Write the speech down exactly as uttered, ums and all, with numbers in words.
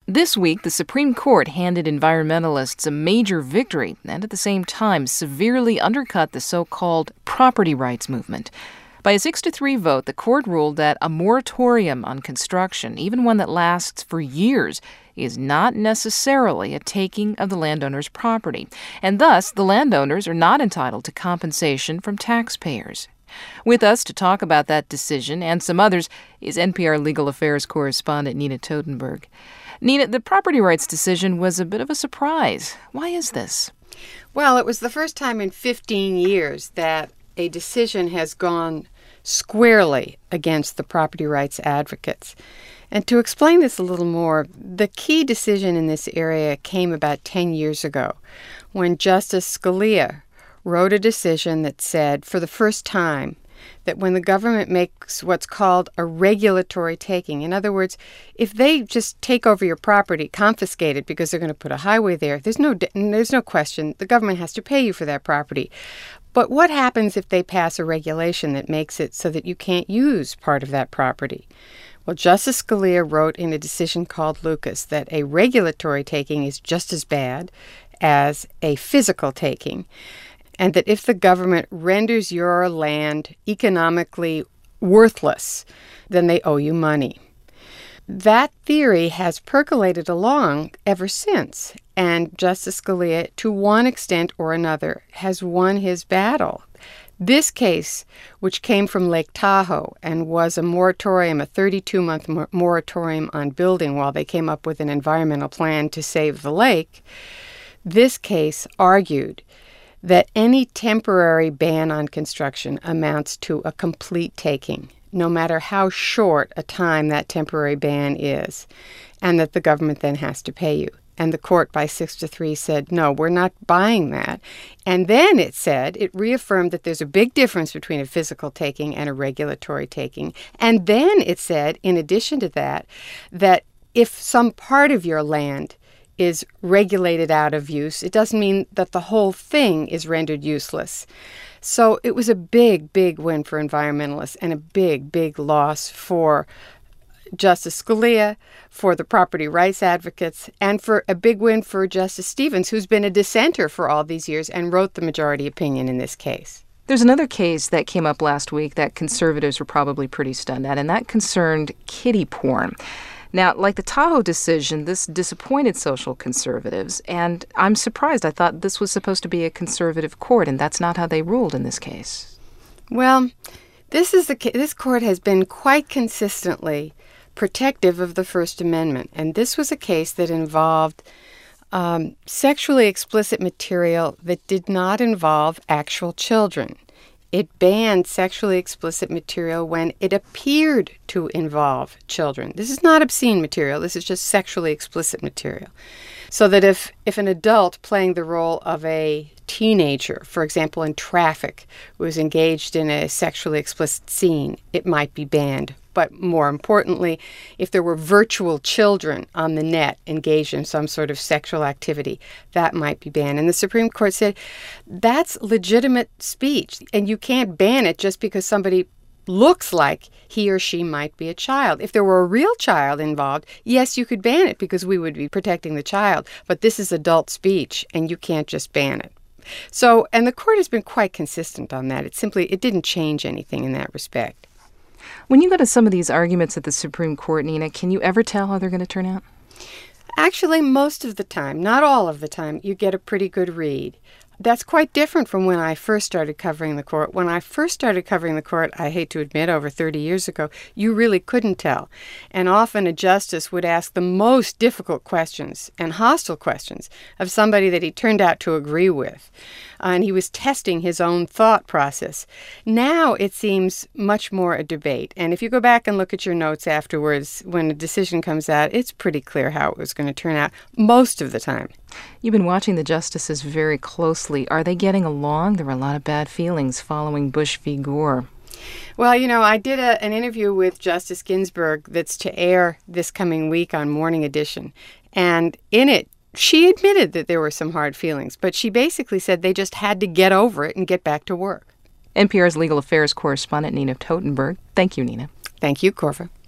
This week, the Supreme Court handed environmentalists a major victory and at the same time severely undercut the so-called property rights movement. By a six to three vote, the court ruled that a moratorium on construction, even one that lasts for years, is not necessarily a taking of the landowner's property, and thus the landowners are not entitled to compensation from taxpayers. With us to talk about that decision and some others is N P R legal affairs correspondent Nina Totenberg. Nina, the property rights decision was a bit of a surprise. Why is this? Well, it was the first time in fifteen years that a decision has gone squarely against the property rights advocates. And to explain this a little more, the key decision in this area came about ten years ago when Justice Scalia wrote a decision that said, for the first time, that when the government makes what's called a regulatory taking, in other words, if they just take over your property, confiscate it because they're going to put a highway there, there's no there's no question the government has to pay you for that property. But what happens if they pass a regulation that makes it so that you can't use part of that property? Well, Justice Scalia wrote in a decision called Lucas that a regulatory taking is just as bad as a physical taking, and that if the government renders your land economically worthless, then they owe you money. That theory has percolated along ever since, and Justice Scalia, to one extent or another, has won his battle. This case, which came from Lake Tahoe and was a moratorium, a thirty-two month moratorium on building while they came up with an environmental plan to save the lake, this case argued that any temporary ban on construction amounts to a complete taking, no matter how short a time that temporary ban is, and that the government then has to pay you. And the court, by six to three, said, no, we're not buying that. And then it said, it reaffirmed that there's a big difference between a physical taking and a regulatory taking. And then it said, in addition to that, that if some part of your land is regulated out of use, it doesn't mean that the whole thing is rendered useless. So it was a big, big win for environmentalists and a big, big loss for Justice Scalia, for the property rights advocates, and for a big win for Justice Stevens, who's been a dissenter for all these years and wrote the majority opinion in this case. There's another case that came up last week that conservatives were probably pretty stunned at, and that concerned kiddie porn. Now, like the Tahoe decision, this disappointed social conservatives, and I'm surprised. I thought this was supposed to be a conservative court, and that's not how they ruled in this case. Well, this is the this court has been quite consistently protective of the First Amendment, and this was a case that involved um, sexually explicit material that did not involve actual children. It banned sexually explicit material when it appeared to involve children. This is not obscene material. This is just sexually explicit material. So that if, if an adult playing the role of a teenager, for example, in traffic, was engaged in a sexually explicit scene, it might be banned. But more importantly, if there were virtual children on the net engaged in some sort of sexual activity, that might be banned. And the Supreme Court said that's legitimate speech, and you can't ban it just because somebody looks like he or she might be a child. If there were a real child involved, yes, you could ban it because we would be protecting the child. But this is adult speech, and you can't just ban it. So, and the court has been quite consistent on that. It simply, it didn't change anything in that respect. When you go to some of these arguments at the Supreme Court, Nina, can you ever tell how they're going to turn out? Actually, most of the time, not all of the time, you get a pretty good read. That's quite different from when I first started covering the court. When I first started covering the court, I hate to admit, over thirty years ago, you really couldn't tell. And often a justice would ask the most difficult questions and hostile questions of somebody that he turned out to agree with. Uh, and he was testing his own thought process. Now it seems much more a debate. And if you go back and look at your notes afterwards, when a decision comes out, it's pretty clear how it was going to turn out most of the time. You've been watching the justices very closely. Are they getting along? There were a lot of bad feelings following Bush v. Gore. Well, you know, I did a, an interview with Justice Ginsburg that's to air this coming week on Morning Edition. And in it, she admitted that there were some hard feelings, but she basically said they just had to get over it and get back to work. N P R's legal affairs correspondent Nina Totenberg. Thank you, Nina. Thank you, Corva.